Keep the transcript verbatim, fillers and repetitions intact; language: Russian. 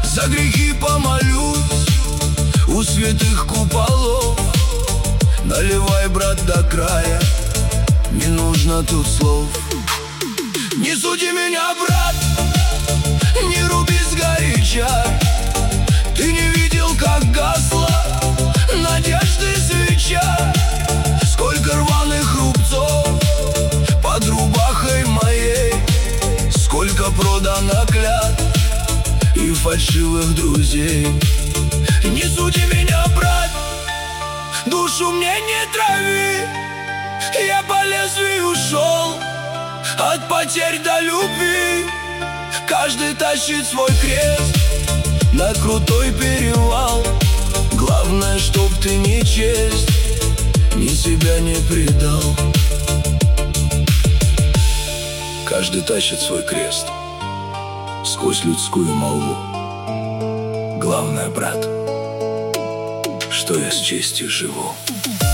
За грехи помолюсь у святых куполов. Наливай, брат, до края, не нужно тут слов. Не суди меня, брат, не руби сгоряча. Ты не видел, как гасла надежды свеча. Сколько рваных рубцов под рубахой моей, сколько продано клятв и фальшивых друзей. Не суди меня, брат, душу мне не трави. Я по лезвию шел от потерь до любви. Каждый тащит свой крест на крутой перевал. Главное, чтоб ты ни честь, ни себя не предал. Каждый тащит свой крест сквозь людскую молву. Главное, брат, что я с честью живу.